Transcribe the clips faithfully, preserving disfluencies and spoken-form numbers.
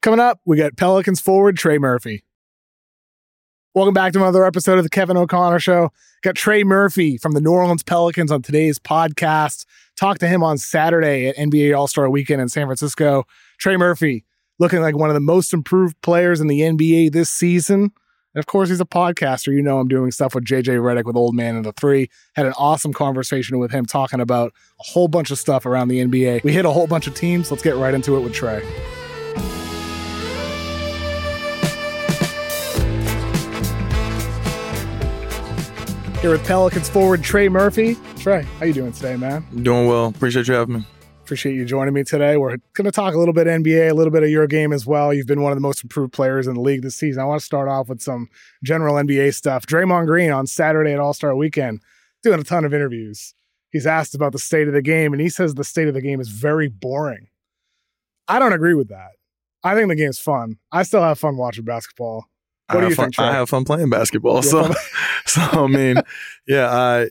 Coming up, we got Pelicans forward Trey Murphy. Welcome back to another episode of the Kevin O'Connor Show. Got Trey Murphy from the New Orleans Pelicans on today's podcast. Talked to him on Saturday at N B A All-Star Weekend in San Francisco. Trey Murphy looking like one of the most improved players in the N B A this season. And of course, he's a podcaster. You know I'm doing stuff with J J Redick with Old Man and the Three. Had an awesome conversation with him talking about a whole bunch of stuff around the N B A. We hit a whole bunch of teams. Let's get right into it with Trey. Here with Pelicans forward Trey Murphy. Trey, how you doing today, man? Doing well. Appreciate you having me. Appreciate you joining me today. We're going to talk a little bit N B A, a little bit of your game as well. You've been one of the most improved players in the league this season. I want to start off with some general N B A stuff. Draymond Green on Saturday at All-Star Weekend doing a ton of interviews. He's asked about the state of the game, and he says the state of the game is very boring. I don't agree with that. I think the game's fun. I still have fun watching basketball. What I do you fun, think, Trey? I have fun playing basketball. Yeah, so, fun. so I mean, yeah, I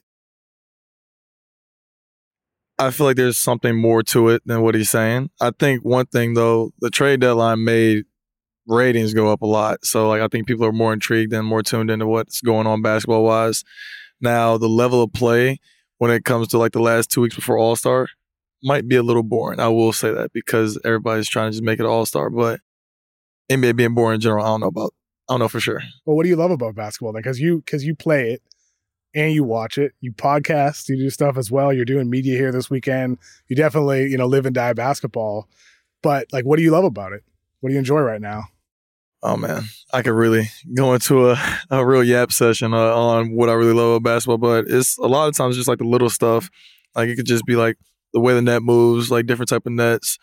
I feel like there's something more to it than what he's saying. I think one thing, though, the trade deadline made ratings go up a lot. So, like, I think people are more intrigued and more tuned into what's going on basketball-wise. Now, the level of play when it comes to, like, the last two weeks before All-Star might be a little boring. I will say that because everybody's trying to just make it All-Star. But N B A being boring in general, I don't know about. I don't know for sure. Well, what do you love about basketball then? Because you, because you play it and you watch it, you podcast, you do stuff as well. You're doing media here this weekend. You definitely, you know, live and die basketball. But like, what do you love about it? What do you enjoy right now? Oh man, I could really go into a, a real yap session uh, on what I really love about basketball. But it's a lot of times just like the little stuff. Like it could just be like the way the net moves, like different type of nets,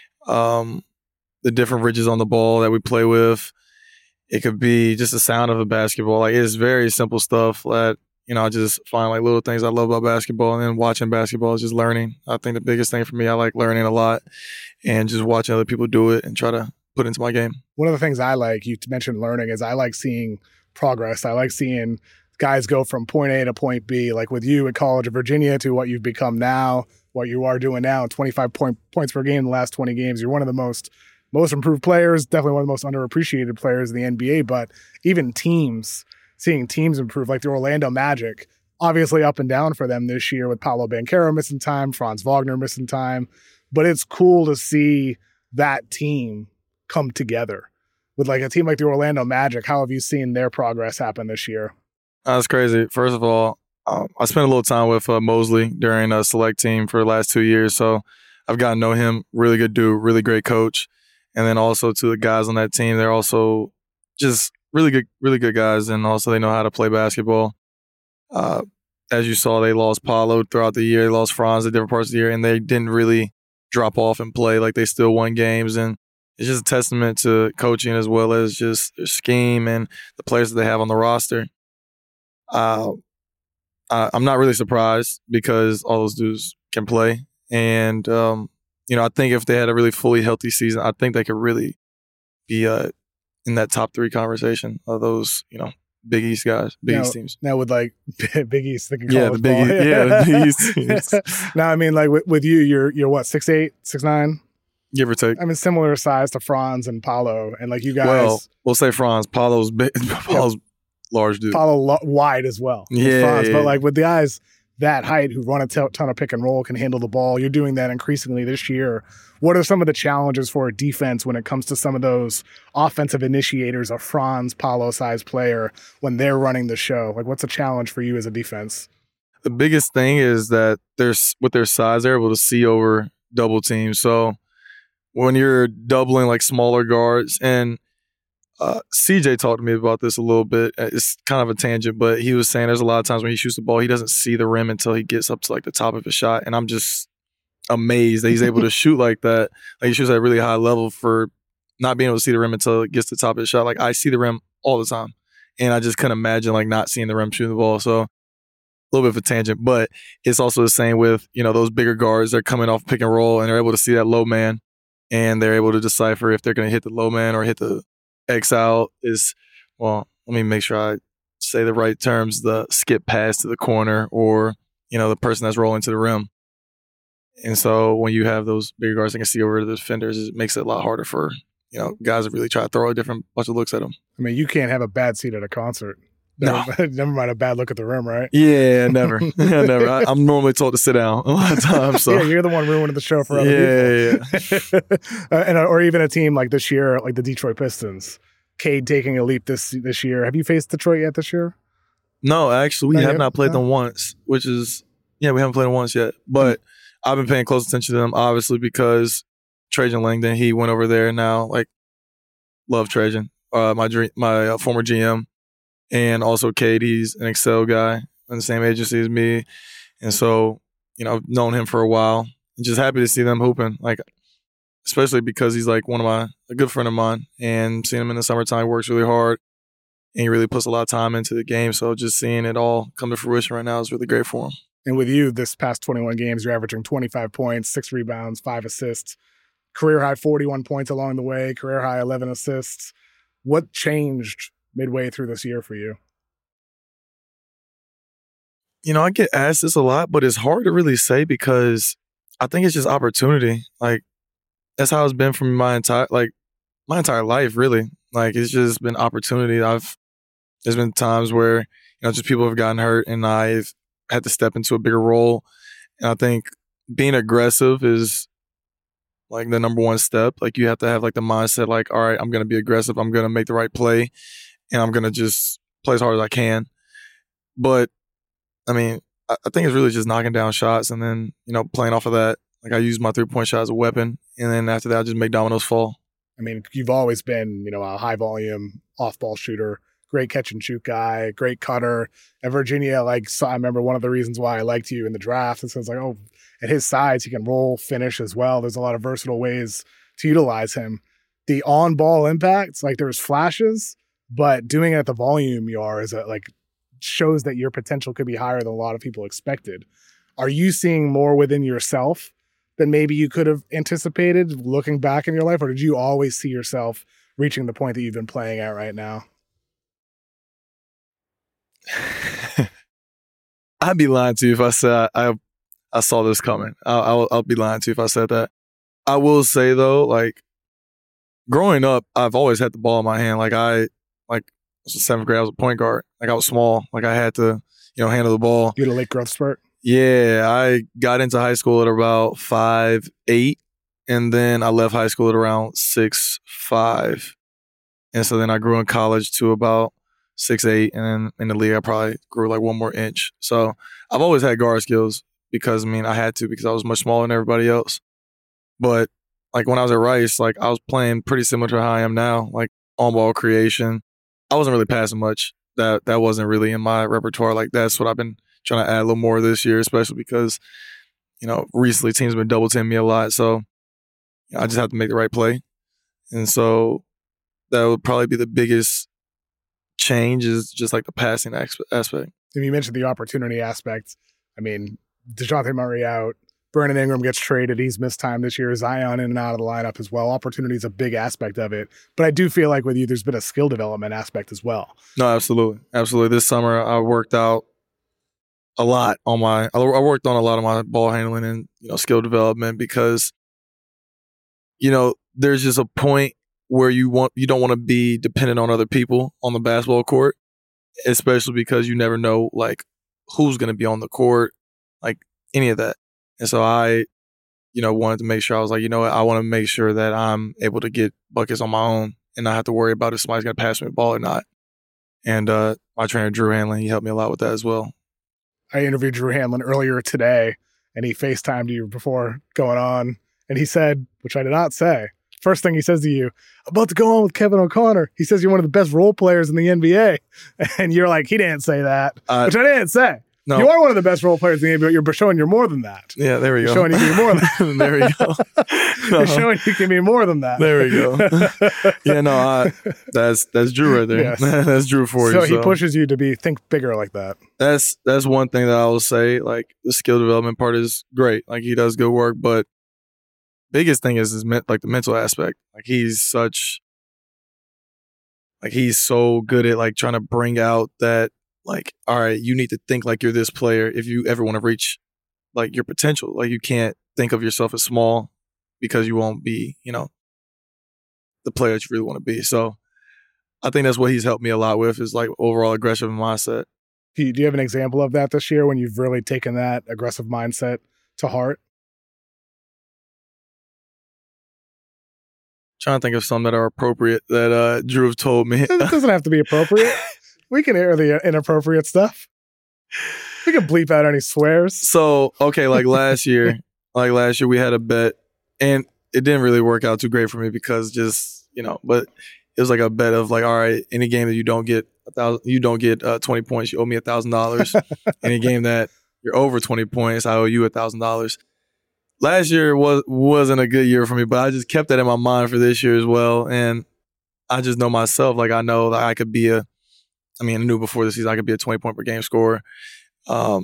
um, the different ridges on the ball that we play with. It could be just the sound of a basketball. Like it's very simple stuff that, you know, I just find like little things I love about basketball, and then watching basketball is just learning. I think the biggest thing for me, I like learning a lot and just watching other people do it and try to put it into my game. One of the things I like, you mentioned learning, is I like seeing progress. I like seeing guys go from point A to point B, like with you at College of Virginia to what you've become now, what you are doing now, twenty-five point, points per game in the last twenty games. You're one of the most Most improved players, definitely one of the most underappreciated players in the N B A, but even teams, seeing teams improve, like the Orlando Magic, obviously up and down for them this year with Paolo Banchero missing time, Franz Wagner missing time, but it's cool to see that team come together. With like a team like the Orlando Magic, how have you seen their progress happen this year? That's crazy. First of all, um, I spent a little time with uh, Mosley during a select team for the last two years, so I've gotten to know him. Really good dude, really great coach. And then also to the guys on that team, they're also just really good, really good guys, and also they know how to play basketball. Uh, as you saw, they lost Paolo throughout the year. They lost Franz at different parts of the year, and they didn't really drop off and play. Like they still won games, and it's just a testament to coaching as well as just their scheme and the players that they have on the roster. Uh, I, I'm not really surprised because all those dudes can play, and um, you know, I think if they had a really fully healthy season, I think they could really be uh, in that top three conversation of those, you know, Big East guys, Big now, East teams. Now with like Big East, thinking yeah, the Big East, yeah, the Big East teams. Now, I mean, like with, with you, you're you're what, six eight, six nine, give or take. I mean, similar size to Franz and Paolo, and like you guys. Well, we'll say Franz. Paolo's big. Paolo's yeah, large dude. Paolo lo- wide as well. Yeah, Franz, yeah, but like with the guys that height who run a t- ton of pick and roll, can handle the ball. You're doing that increasingly this year. What are some of the challenges for a defense when it comes to some of those offensive initiators, a Franz, Paolo-sized player, when they're running the show? Like, what's a challenge for you as a defense? The biggest thing is that there's with their size, they're able to see over double teams. So when you're doubling like smaller guards, and Uh, C J talked to me about this a little bit. It's kind of a tangent, but he was saying there's a lot of times when he shoots the ball, he doesn't see the rim until he gets up to like the top of his shot. And I'm just amazed that he's able to shoot like that. Like he shoots at a really high level for not being able to see the rim until it gets to the top of his shot. Like I see the rim all the time. And I just couldn't imagine like not seeing the rim shooting the ball. So a little bit of a tangent, but it's also the same with, you know, those bigger guards. They're coming off pick and roll and they're able to see that low man, and they're able to decipher if they're going to hit the low man or hit the X out is, well, let me make sure I say the right terms, the skip pass to the corner or, you know, the person that's rolling to the rim. And so when you have those bigger guards that can see over the defenders, it makes it a lot harder for you know, guys that really try to throw a different bunch of looks at him. I mean, you can't have a bad seat at a concert. No. Never, never mind a bad look at the rim, right? Yeah, never. yeah, never. I, I'm normally told to sit down a lot of times. So. Yeah, you're the one ruining the show for other yeah, people. Yeah, yeah. and, or even a team like this year, like the Detroit Pistons. Cade taking a leap this this year. Have you faced Detroit yet this year? No, actually, we Not have yet? not played No? them once, which is, yeah, we haven't played them once yet. But I've been paying close attention to them, obviously, because Trajan Langdon, he went over there now. Like, love Trajan, uh, my dream, my uh, former G M. And also Cade, he's an Excel guy in the same agency as me. And so, you know, I've known him for a while. And just happy to see them hooping. Like, especially because he's like one of my, a good friend of mine. And seeing him in the summertime, works really hard. And he really puts a lot of time into the game. So just seeing it all come to fruition right now is really great for him. And with you, this past twenty-one games, you're averaging twenty-five points, six rebounds, five assists, career high forty-one points along the way, career high eleven assists. What changed midway through this year for you? You know, I get asked this a lot, but it's hard to really say because I think it's just opportunity. Like, that's how it's been for me my entire, like, my entire life, really. Like, it's just been opportunity. I've, there's been times where, you know, just people have gotten hurt and I've had to step into a bigger role. And I think being aggressive is like the number one step. Like, you have to have like the mindset, like, all right, I'm going to be aggressive. I'm going to make the right play and I'm going to just play as hard as I can. But I mean, I think it's really just knocking down shots and then, you know, playing off of that. Like, I use my three-point shot as a weapon. And then after that, I just make dominoes fall. I mean, you've always been, you know, a high volume off-ball shooter, great catch and shoot guy, great cutter. At Virginia, like, so I remember one of the reasons why I liked you in the draft is because, like, oh, at his size, he can roll, finish as well. There's a lot of versatile ways to utilize him. The on-ball impacts, like, there's flashes, but doing it at the volume you are is a, like, shows that your potential could be higher than a lot of people expected. Are you seeing more within yourself than maybe you could have anticipated looking back in your life? Or did you always see yourself reaching the point that you've been playing at right now? I'd be lying to you if I said I I, I saw this coming. I'll, I'll, I'll be lying to you if I said that. I will say, though, like, growing up, I've always had the ball in my hand. Like, I, like, was in seventh grade, I was a point guard. Like, I was small. Like, I had to, you know, handle the ball. You had a late growth spurt? Yeah, I got into high school at about five eight, and then I left high school at around six five. And so then I grew in college to about six eight, and then in the league I probably grew like one more inch. So I've always had guard skills because, I mean, I had to because I was much smaller than everybody else. But, like, when I was at Rice, like, I was playing pretty similar to how I am now, like on-ball creation. I wasn't really passing much. That that wasn't really in my repertoire. Like, that's what I've been trying to add a little more this year, especially because, you know, recently teams have been double teaming me a lot. So, you know, I just have to make the right play. And so that would probably be the biggest change, is just like the passing aspect. And you mentioned the opportunity aspect. I mean, DeJounte Murray out. Brandon Ingram gets traded. He's missed time this year. Zion in and out of the lineup as well. Opportunity is a big aspect of it. But I do feel like with you, there's been a skill development aspect as well. No, absolutely. Absolutely. This summer, I worked out a lot on my, I worked on a lot of my ball handling and, you know, skill development because, you know, there's just a point where you want, you don't want to be dependent on other people on the basketball court, especially because you never know, like, who's going to be on the court, like any of that. And so I, you know, wanted to make sure, I was like, you know what, I want to make sure that I'm able to get buckets on my own and not have to worry about if somebody's going to pass me the ball or not. And uh, my trainer, Drew Hanlon, he helped me a lot with that as well. I interviewed Drew Hanlon earlier today, and he FaceTimed you before going on, and he said, which I did not say, first thing he says to you, about to go on with Kevin O'Connor. He says you're one of the best role players in the N B A. And you're like, he didn't say that, uh, which I didn't say. No. You are one of the best role players in the N B A, but you're showing you're more than that. Yeah, there we you're go. Showing you can be more than that. There we go. No. You're showing you can be more than that. There we go. Yeah, no, I, that's that's Drew right there. Yes. That's Drew for so you. So he pushes you to be think bigger like that. That's that's one thing that I will say. Like, the skill development part is great. Like, he does good work, but biggest thing is his like the mental aspect. Like, he's such like he's so good at like trying to bring out that, like, all right, you need to think like you're this player if you ever want to reach like your potential. Like, you can't think of yourself as small because you won't be, you know, the player that you really want to be. So I think that's what he's helped me a lot with is like overall aggressive mindset. Do you, do you have an example of that this year when you've really taken that aggressive mindset to heart? Trying to think of some that are appropriate that uh, Drew have told me. It doesn't have to be appropriate. We can air the inappropriate stuff. We can bleep out any swears. So, okay, like last year, like last year we had a bet and it didn't really work out too great for me because just, you know, but it was like a bet of like, all right, any game that you don't get a thousand, you don't get uh, twenty points, you owe me a thousand dollars. Any game that you're over twenty points, I owe you a thousand dollars. Last year was, wasn't a good year for me, but I just kept that in my mind for this year as well. And I just know myself, like I know that I could be a, I mean, I knew before the season I could be a twenty point per game scorer. Um,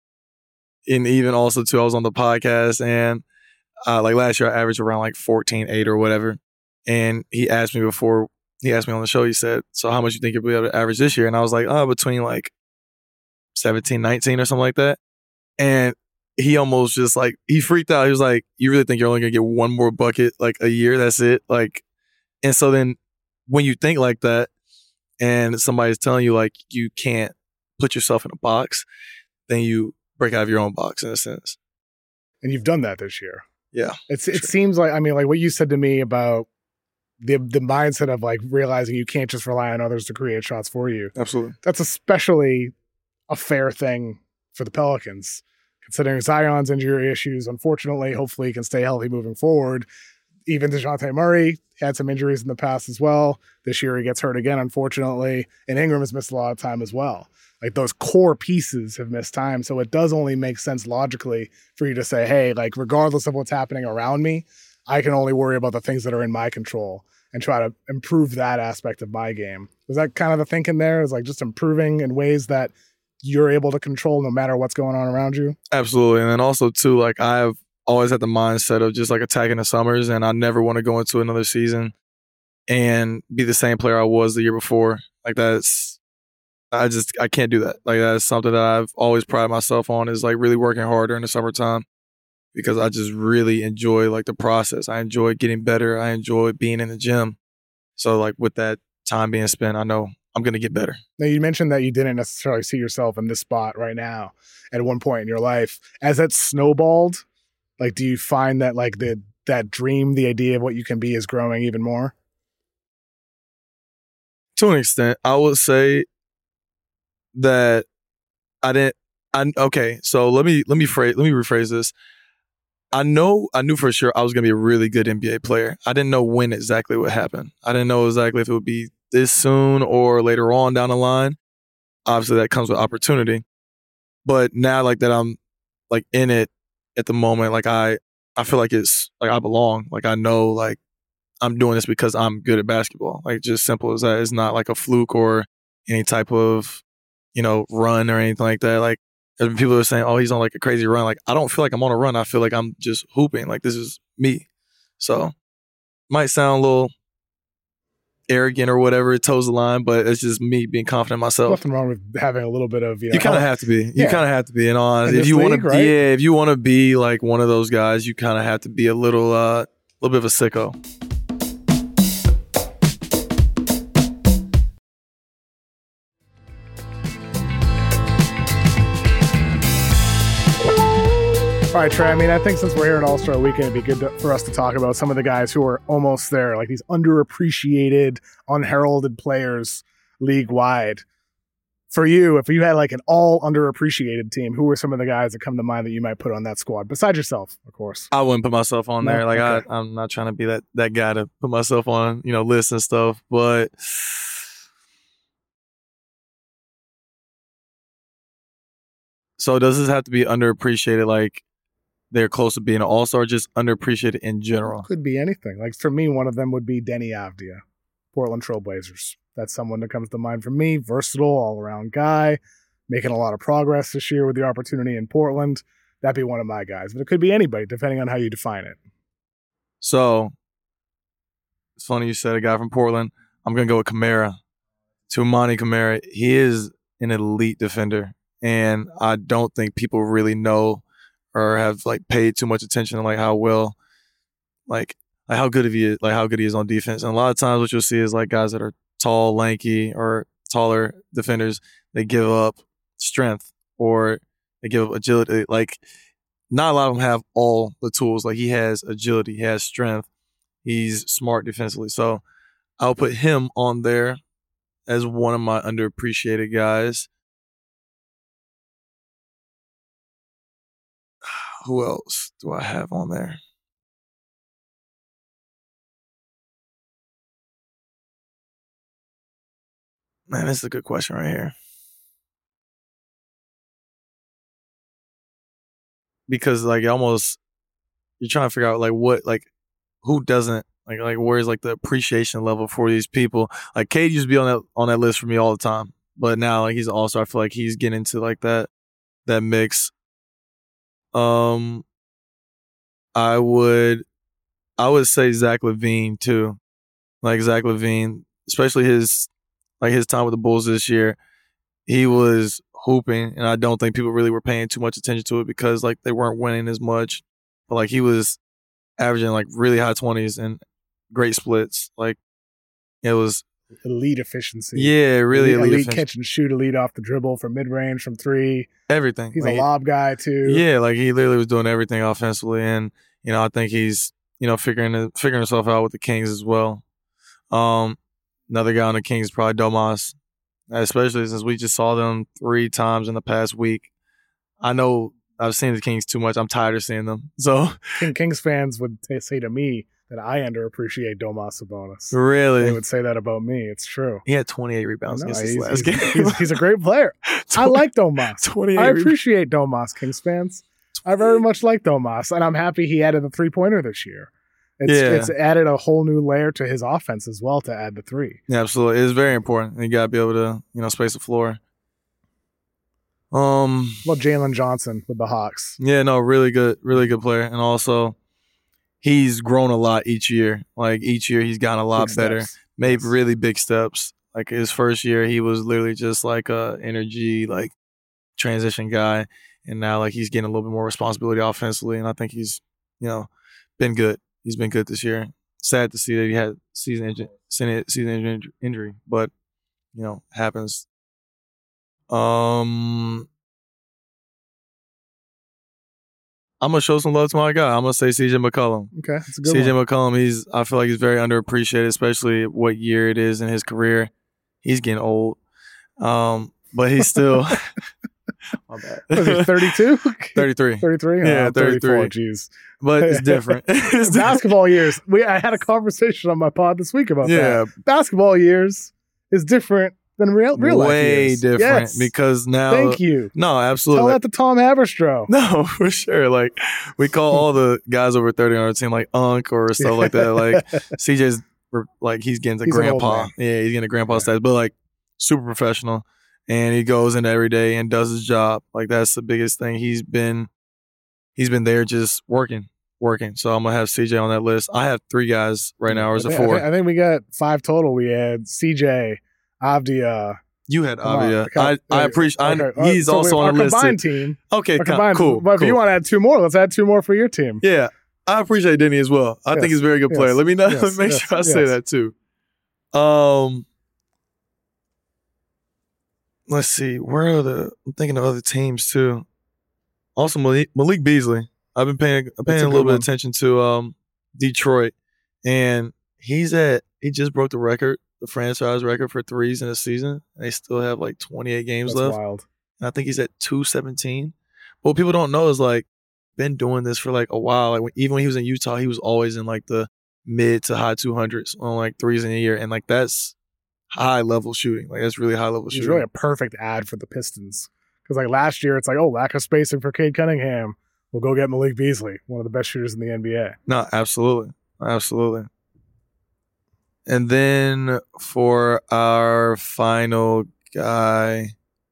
and even also too, I was on the podcast and uh, like last year I averaged around like fourteen eight or whatever. And he asked me before, he asked me on the show, he said, so how much you think you'll be able to average this year? And I was like, oh, between like seventeen, nineteen or something like that. And he almost just like, he freaked out. He was like, you really think you're only going to get one more bucket like a year? That's it? Like, and so then when you think like that and somebody's telling you like you can't put yourself in a box, then you break out of your own box in a sense. And you've done that this year. Yeah. It's, it sure. seems like, I mean, like what you said to me about the the mindset of like realizing you can't just rely on others to create shots for you. Absolutely. That's especially a fair thing for the Pelicans, considering Zion's injury issues. Unfortunately, hopefully he can stay healthy moving forward. Even DeJounte Murray had some injuries in the past as well. This year he gets hurt again, unfortunately. And Ingram has missed a lot of time as well. Like those core pieces have missed time. So it does only make sense logically for you to say, hey, like regardless of what's happening around me, I can only worry about the things that are in my control and try to improve that aspect of my game. Was that kind of the thinking there? Is like just improving in ways that you're able to control no matter what's going on around you? Absolutely. And then also too, like I've always had the mindset of just like attacking the summers and I never want to go into another season and be the same player I was the year before. Like that's, I just, I can't do that. Like that's something that I've always prided myself on is like really working harder in the summertime because I just really enjoy like the process. I enjoy getting better. I enjoy being in the gym. So like with that time being spent, I know I'm going to get better. Now you mentioned that you didn't necessarily see yourself in this spot right now at one point in your life. As that snowballed, like, do you find that like the, that dream, the idea of what you can be is growing even more? To an extent, I would say that I didn't, I, okay, so let me, let me phrase, let me rephrase this. I know, I knew for sure I was going to be a really good N B A player. I didn't know when exactly what happened. I didn't know exactly if it would be this soon or later on down the line. Obviously that comes with opportunity. But now like that I'm like in it at the moment, like I, I feel like it's like I belong. Like I know like I'm doing this because I'm good at basketball. Like just simple as that. It's not like a fluke or any type of, you know, run or anything like that. Like people are saying, oh, he's on like a crazy run. Like I don't feel like I'm on a run. I feel like I'm just hooping. Like this is me. So might sound a little arrogant or whatever, it toes the line, but it's just me being confident in myself. Nothing wrong with having a little bit of, you know. You kind of have to be. You yeah. kind of have to be. In all honesty, in if you want to, right? yeah, if you want to be like one of those guys, you kind of have to be a little, uh, little bit of a sicko. All right, Trey, I mean, I think since we're here at All-Star Weekend, it'd be good to, for us to talk about some of the guys who are almost there, like these underappreciated, unheralded players league-wide. For you, if you had like an all underappreciated team, who are some of the guys that come to mind that you might put on that squad? Besides yourself, of course. I wouldn't put myself on No? there. Like Okay. I, I'm not trying to be that, that guy to put myself on, you know, lists and stuff, but so does this have to be underappreciated? Like, they're close to being an all-star, just underappreciated in general? Could be anything. Like for me, one of them would be Denny Avdia, Portland Trailblazers. That's someone that comes to mind for me. Versatile, all-around guy, making a lot of progress this year with the opportunity in Portland. That'd be one of my guys. But it could be anybody, depending on how you define it. So, it's funny you said a guy from Portland. I'm going to go with Kamara. Toumani Kamara. He is an elite defender. And I don't think people really know or have like paid too much attention to like how well, like like how good he is, like how good he is on defense. And a lot of times, what you'll see is like guys that are tall, lanky, or taller defenders, they give up strength or they give up agility. Like not a lot of them have all the tools. Like he has agility, he has strength, he's smart defensively. So I'll put him on there as one of my underappreciated guys. Who else do I have on there? Man, this is a good question right here. Because like almost you're trying to figure out like what like who doesn't like like where's like the appreciation level for these people. Like Cade used to be on that on that list for me all the time. But now like he's an all-star. I feel like he's getting into like that that mix. Um I would I would say Zach LaVine too. Like Zach LaVine, especially his like his time with the Bulls this year, he was hooping, and I don't think people really were paying too much attention to it because like they weren't winning as much. But like he was averaging like really high twenties and great splits. Like it was elite efficiency. Yeah, really elite, elite, elite catch and shoot, elite off the dribble from mid range, from three. Everything. He's like, a lob guy too. Yeah, like he literally was doing everything offensively, and you know I think he's you know figuring figuring himself out with the Kings as well. Um, another guy on the Kings is probably Domas, especially since we just saw them three times in the past week. I know I've seen the Kings too much. I'm tired of seeing them. So Kings fans would t- say to me that I underappreciate Domas Sabonis. Really? They would say that about me. It's true. He had twenty-eight rebounds against his he's, last he's, game. He's, he's a great player. I like Domas. I appreciate Domas, Kings fans. I very much like Domas, and I'm happy he added the three-pointer this year. It's, yeah. it's added a whole new layer to his offense as well to add the three. Yeah, absolutely. It's very important. You got to be able to, you know, space the floor. Um, well, Jalen Johnson with the Hawks. Yeah, no, really good, really good player. And also, he's grown a lot each year. Like, each year he's gotten a lot big better. Steps. Made yes. really big steps. Like, his first year, he was literally just like a energy, like, transition guy. And now, like, he's getting a little bit more responsibility offensively. And I think he's, you know, been good. He's been good this year. Sad to see that he had season injury, season injury, but you know, happens. Um, I'm gonna show some love to my guy. I'm gonna say C J McCollum. Okay, that's a good C J one. McCollum. He's I feel like he's very underappreciated, especially what year it is in his career. He's getting old, um, but he's still. My bad. Was he thirty-two? thirty-three. thirty-three? Yeah, oh, thirty-three. Jeez. But it's different. It's Basketball years. We I had a conversation on my pod this week about yeah. that. Basketball years is different than real real life Way years. different yes. because now. Thank you. No, absolutely. Tell that to Tom Haberstroh. No, for sure. Like we call all the guys over thirty on our team like Unc or stuff like that. Like C J's like he's getting to he's grandpa. Yeah, he's getting to grandpa yeah. status, but like super professional. And he goes in every day and does his job. Like that's the biggest thing. He's been he's been there just working, working. So I'm gonna have C J on that list. I have three guys right now, or is it four? I think, I think we got five total. We had C J, Avdia. You had Avdia. I, I appreciate. Okay. He's so also on the list. Combined team. Okay, our combined, cool. But cool. if you want to add two more, let's add two more for your team. Yeah, I appreciate Denny as well. I yes. think he's a very good player. Yes. Let me know. Yes. Make yes. sure I yes. say that too. Um. Let's see. Where are the? I'm thinking of other teams too. Also, Malik, Malik Beasley. I've been paying paying a, a little bit of attention to um, Detroit, and he's at. He just broke the record, the franchise record for threes in a season. They still have like twenty-eight games That's left. Wild. And I think he's at two seventeen. But what people don't know is like been doing this for like a while. Like when, even when he was in Utah, he was always in like the mid to high two hundreds on like threes in a year, and like that's. High level shooting. Like that's really high level shooting. He's really a perfect ad for the Pistons. Because like last year, it's like, oh, lack of spacing for Cade Cunningham. We'll go get Malik Beasley, one of the best shooters in the N B A. No, absolutely. Absolutely. And then for our final guy.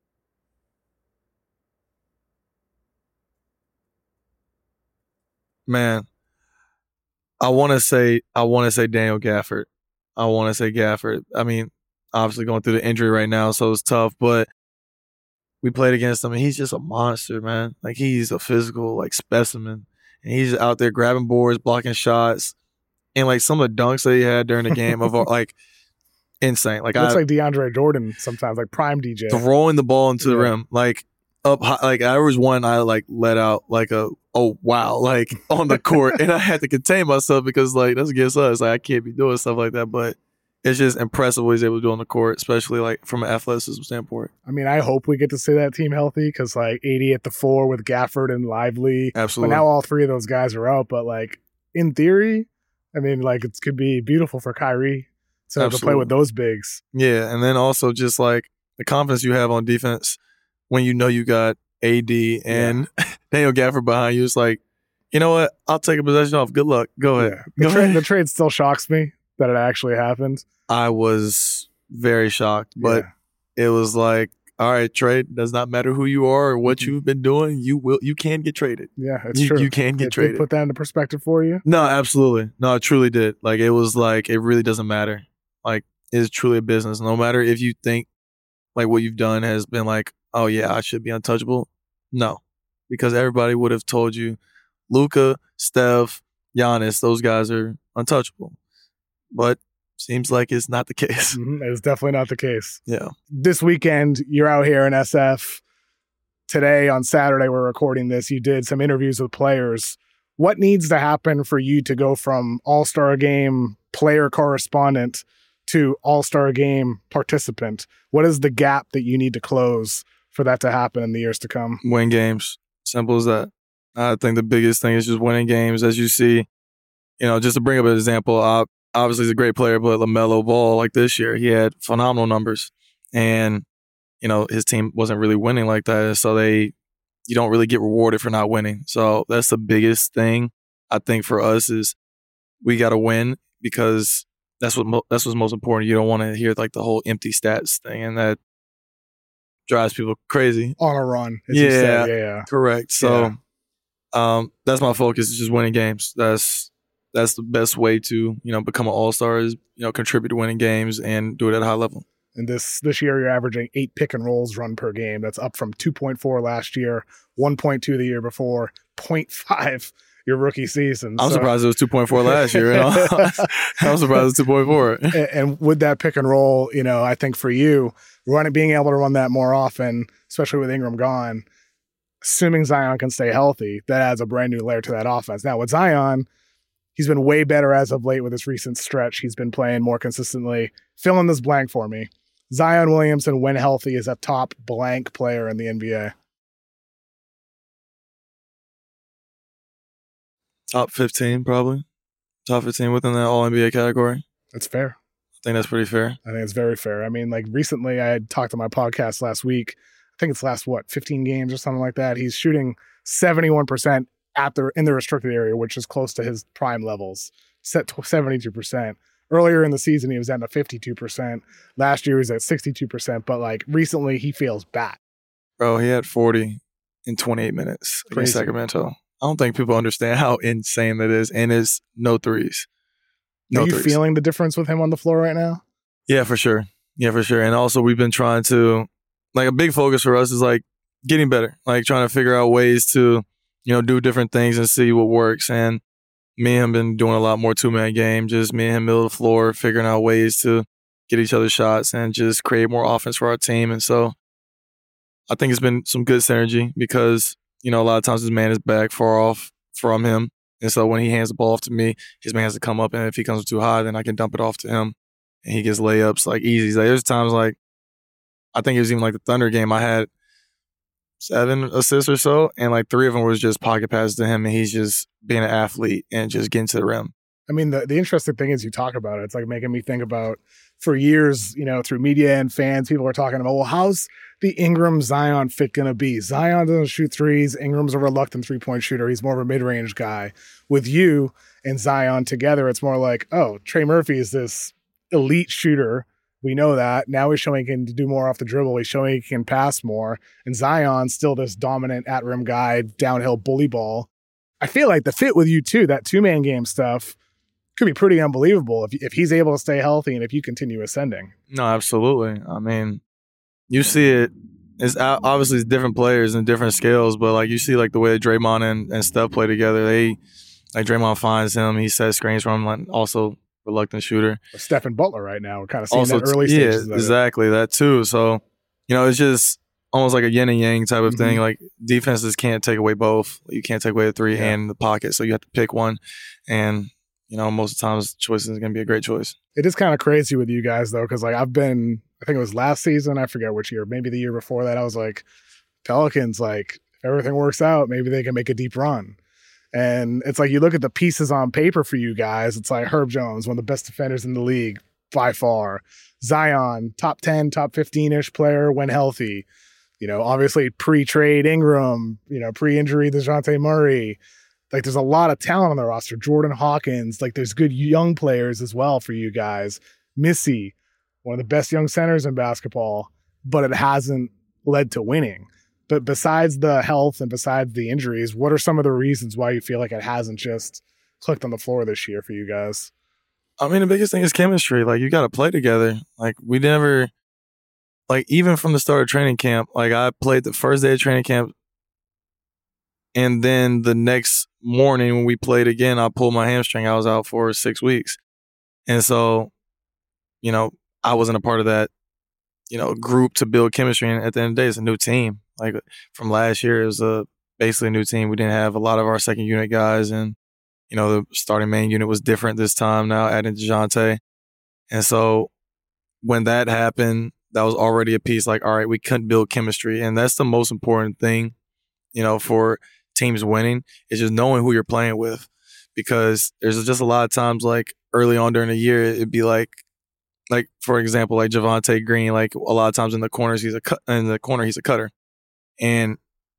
Man, I want to say I want to say Daniel Gafford. I want to say Gafford. I mean, obviously going through the injury right now, so it's tough, but we played against him and he's just a monster, man. Like he's a physical like specimen. And he's out there grabbing boards, blocking shots. and like some of the dunks that he had during the game of like insane. Like looks I, like DeAndre Jordan sometimes, like prime D J throwing the ball into the Yeah. rim, like up high. Like I was one I like let out like a oh wow like on the court, and I had to contain myself because like that's against us. Like I can't be doing stuff like that, but it's just impressive what he's able to do on the court, especially like from an athleticism standpoint. I mean, I hope we get to see that team healthy because like eighty at the four with Gafford and Lively. Absolutely. But now all three of those guys are out. But like in theory, I mean, like it could be beautiful for Kyrie to, to play Absolutely. with those bigs. Yeah, and then also just like the confidence you have on defense when you know you got A D and Daniel Gafford behind you. It's like, you know what? I'll take a possession off. Good luck. Go ahead. Yeah. The, Go tra- ahead. the trade still shocks me that it actually happened. I was very shocked, but Yeah. it was like, all right, trade does not matter who you are or what Mhm. you've been doing. You will, you can get traded. Yeah, it's You, true. you can get Did they traded. put that into perspective for you? No, absolutely. No, it truly did. Like it was like it really doesn't matter. Like it's truly a business. No matter if you think like what you've done has been like, oh yeah, I should be untouchable. No, because everybody would have told you, Luka, Steph, Giannis, those guys are untouchable. But seems like it's not the case. Mhm. It's definitely not the case. Yeah. This weekend, you're out here in S F. Today, on Saturday, we're recording this. You did some interviews with players. What needs to happen for you to go from all-star game player correspondent to all-star game participant? What is the gap that you need to close for that to happen in the years to come? Win games. Simple as that. I think the biggest thing is just winning games. As you see, you know, just to bring up an example, uh, obviously he's a great player, but LaMelo Ball, like this year, he had phenomenal numbers. And, you know, his team wasn't really winning like that. And so they, you don't really get rewarded for not winning. So that's the biggest thing I think for us is we got to win because that's what mo- that's what's most important. You don't want to hear like the whole empty stats thing, and that drives people crazy. On a run, as Yeah. you said. Yeah, yeah. Correct. So um, that's my focus is just winning games. That's that's the best way to, you know, become an all-star is, you know, contribute to winning games and do it at a high level. And this this year, you're averaging eight pick and rolls run per game. That's up from two point four last year, one point two the year before, zero point five your rookie season. I'm So- surprised it was two point four last year. You know? I'm surprised it was two point four. and, and with that pick and roll, you know, I think for you, running, being able to run that more often, especially with Ingram gone, assuming Zion can stay healthy, that adds a brand new layer to that offense. Now with Zion, he's been way better as of late with his recent stretch. He's been playing more consistently. Fill in this blank for me. Zion Williamson, when healthy, is a top blank player in the N B A. Top fifteen, probably. Top fifteen within that all N B A category. That's fair. I think that's pretty fair. I think it's very fair. I mean, like recently I had talked to my podcast last week. I think it's last, what, fifteen games or something like that. He's shooting seventy-one percent at the, in the restricted area, which is close to his prime levels, set to seventy-two percent. Earlier in the season, he was at fifty-two percent. Last year, he was at sixty-two percent. But like recently, he feels bad. Bro, he had forty in twenty-eight minutes against Crazy. Sacramento. I don't think people understand how insane that is. And it's no threes. No Are you threes. feeling the difference with him on the floor right now? Yeah, for sure. Yeah, for sure. And also we've been trying to, like a big focus for us is like getting better, like trying to figure out ways to, you know, do different things and see what works. And me and him been doing a lot more two-man game, just me and him middle of the floor, figuring out ways to get each other shots and just create more offense for our team. And so I think it's been some good synergy because, you know, a lot of times his man is back far off from him. And so when he hands the ball off to me, his man has to come up, and if he comes too high, then I can dump it off to him. And he gets layups like easy. Like, there's times like, I think it was even like the Thunder game, I had seven assists or so, and like three of them was just pocket passes to him, and he's just being an athlete and just getting to the rim. I mean, the, the interesting thing is you talk about it. It's like making me think about for years, you know, through media and fans, people are talking about, well, how's the Ingram Zion fit going to be? Zion doesn't shoot threes. Ingram's a reluctant three point shooter. He's more of a mid range guy. With you and Zion together, it's more like, oh, Trey Murphy is this elite shooter. We know that. Now he's showing he can do more off the dribble. He's showing he can pass more. And Zion's still this dominant at rim guy, downhill bully ball. I feel like the fit with you too, that two man game stuff, could be pretty unbelievable if if he's able to stay healthy and if you continue ascending. No, absolutely. I mean, you see it. It's o- obviously it's different players and different scales, but like you see like the way Draymond and, and Steph play together, they Like Draymond finds him, he sets screens for him, like also reluctant shooter. Stephen Butler right now, we're kind of seeing Also, that early yeah, stages. Of exactly it. that too. So, you know, it's just almost like a yin and yang type of Mm-hmm. thing. Like defenses can't take away both. You can't take away the three Yeah. and the pocket, so you have to pick one. And you know, most of the times, choice is going to be a great choice. It is kind of crazy with you guys though, because like I've been, I think it was last season, I forget which year, maybe the year before that. I was like, Pelicans, like if everything works out, maybe they can make a deep run. And it's like you look at the pieces on paper for you guys. It's like Herb Jones, one of the best defenders in the league by far. Zion, top ten, top fifteen-ish player when healthy. You know, obviously pre-trade Ingram, you know, pre-injury DeJounte Murray. Like there's a lot of talent on the roster. Jordan Hawkins, like there's good young players as well for you guys. Missy, one of the best young centers in basketball, but it hasn't led to winning. But besides the health and besides the injuries, what are some of the reasons why you feel like it hasn't just clicked on the floor this year for you guys? I mean, the biggest thing is chemistry. Like, you got to play together. Like, we never, like, even from the start of training camp, like, I played the first day of training camp, and then the next morning when we played again, I pulled my hamstring. I was out for six weeks. And so, you know, I wasn't a part of that, you know, group to build chemistry. And at the end of the day, it's a new team. Like, from last year, it was a basically a new team. We didn't have a lot of our second unit guys, and you know, the starting main unit was different this time now, adding DeJounte. And so when that happened, that was already a piece like, all right, we couldn't build chemistry. And that's the most important thing, you know, for teams winning, is just knowing who you're playing with. Because there's just a lot of times, like early on during the year, it'd be like, like for example, like Javonte Green, like a lot of times in the corners, he's a cut, in the corner, he's a cutter. And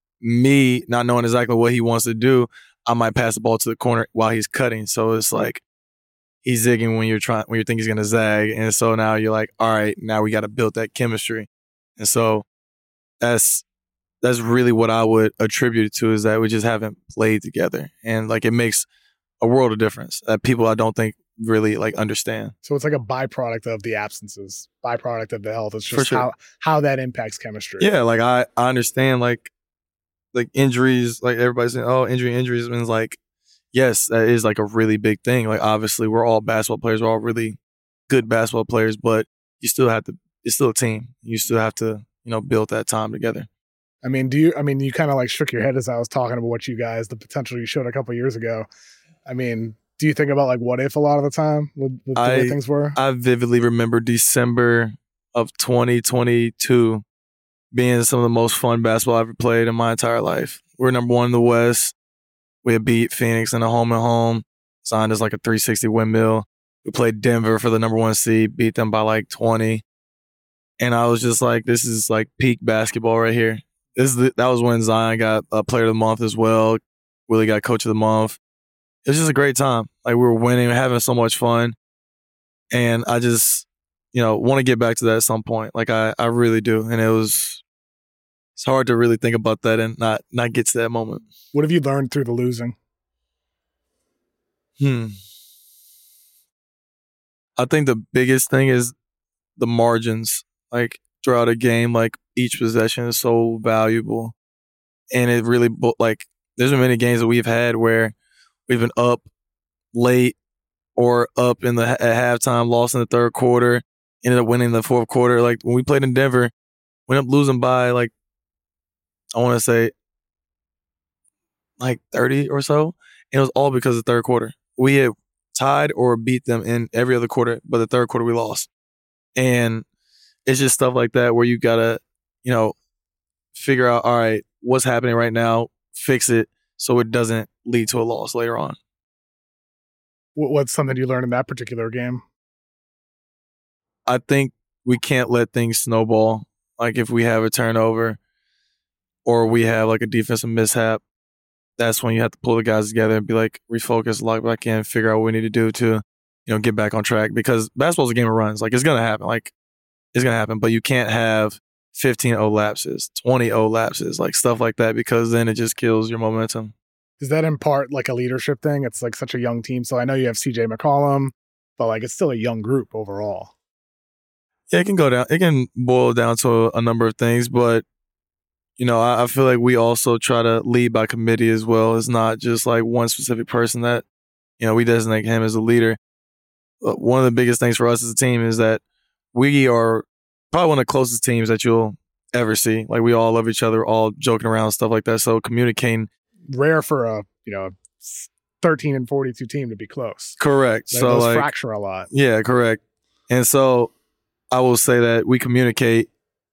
me not knowing exactly what he wants to do, I might pass the ball to the corner while he's cutting. So it's like he's zigging when you're trying, when you think he's going to zag. And so now you're like, all right, now we got to build that chemistry. And so that's, that's really what I would attribute it to, is that we just haven't played together. And like, it makes a world of difference that people I don't think really like understand. So it's like a byproduct of the absences, byproduct of the health. It's For just sure. how, how that impacts chemistry. Yeah. Like I, I understand like, like injuries, like everybody's saying, oh, injury, injuries means like, yes, that is like a really big thing. Like obviously we're all basketball players. We're all really good basketball players, but you still have to, it's still a team. You still have to, you know, build that time together. I mean, do you, I mean, you kind of like shook your head as I was talking about what you guys, the potential you showed a couple of years ago. I mean, do you think about like what if a lot of the time with, with the I, way things were? I vividly remember December of twenty twenty-two being some of the most fun basketball I've ever played in my entire life. We're number one in the West. We had beat Phoenix in a home and home, signed us like a three sixty windmill. We played Denver for the number one seed, beat them by like twenty. And I was just like, this is like peak basketball right here. This is the, that was when Zion got a player of the month as well. Willie got coach of the month. It was just a great time. Like we were winning, we were having so much fun. And I just, you know, want to get back to that at some point. Like I, I really do. And it was, it's hard to really think about that and not, not get to that moment. What have you learned through the losing? Hmm. I think the biggest thing is the margins. Like throughout a game, like each possession is so valuable. And it really, like, there's been many games that we've had where we've been up late or up in the at halftime, lost in the third quarter, ended up winning the fourth quarter. Like when we played in Denver, we ended up losing by like, I want to say like thirty or so. And it was all because of the third quarter. We had tied or beat them in every other quarter, but the third quarter we lost. And it's just stuff like that where you got to, you know, figure out, all right, what's happening right now, fix it so it doesn't lead to a loss later on. What's something you learned in that particular game? I think we can't let things snowball. Like if we have a turnover or we have like a defensive mishap, that's when you have to pull the guys together and be like, refocus, lock back in, figure out what we need to do to, you know, get back on track. Because basketball's a game of runs. Like it's going to happen. Like it's going to happen. But you can't have fifteen oh lapses, twenty oh lapses, like stuff like that, because then it just kills your momentum. Is that in part like a leadership thing? It's like such a young team. So I know you have C J McCollum, but like it's still a young group overall. Yeah, it can go down. It can boil down to a, a number of things, but you know, I, I feel like we also try to lead by committee as well. It's not just like one specific person that, you know, we designate him as a leader. Uh, one of the biggest things for us as a team is that we are probably one of the closest teams that you'll ever see. Like, we all love each other, all joking around, stuff like that. So communicating. Rare for a, you know, thirteen and forty-two team to be close. Correct. Like, so those like, fracture a lot. Yeah, correct. And so I will say that we communicate